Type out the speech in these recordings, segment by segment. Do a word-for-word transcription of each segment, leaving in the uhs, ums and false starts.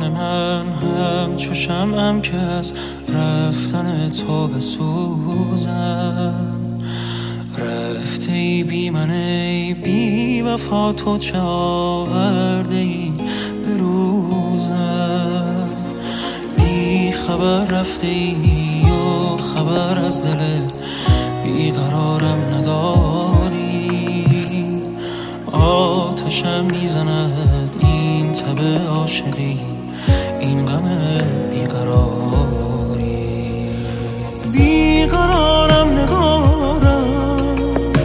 جان من همچو شمعم که از رفتن تو بسوزم. رفته ای بی من ای بی وفا، تو چه آورده ای به روزم. بی خبر رفته ای و خبر از دل بیقرارم نداری. آتشم میزند این تب عاشقی، این غم بیقراری. بیقرارم نگارم،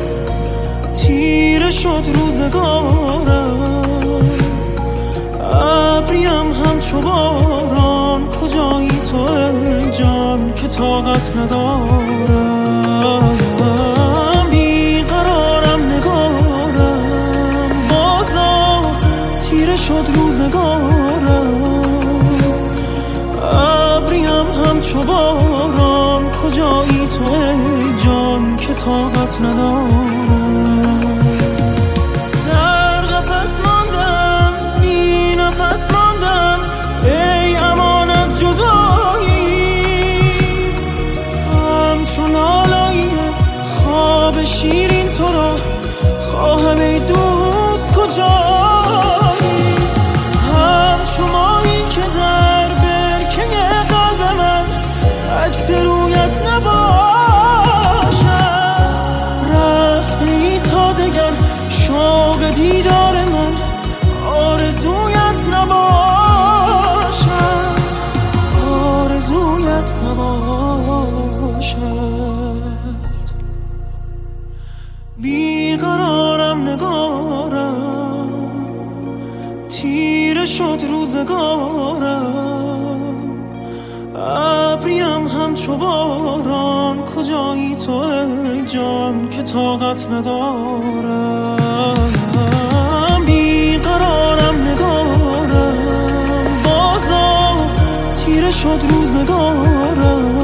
تیره شد روزگارم. ابریم همچو باران، کجایی تو ای جان که طاقت ندارم. بیقرارم نگارم، بازا تیره شد روزگارم. ابریم همچو باران، کجایی تو ای جان که طاقت ندارم. در قفس ماندم، بی نفس ماندم، ای امان از جدایی. همچون آلایی خواب شیرین تو را خواهم ای دوست کجایی. همچو ماهی که در برکه قلب من عکس رویت نباشد. رفته ای تا دگر شوق دیدار من آرزویت نباشد، آرزویت نباشد. بیقرارم نگارم، تیره شد روزگارم. ابریم همچو باران، کجایی تو ای جان که طاقت ندارم. بیقرارم نگارم، بازا تیره شد روزگارم.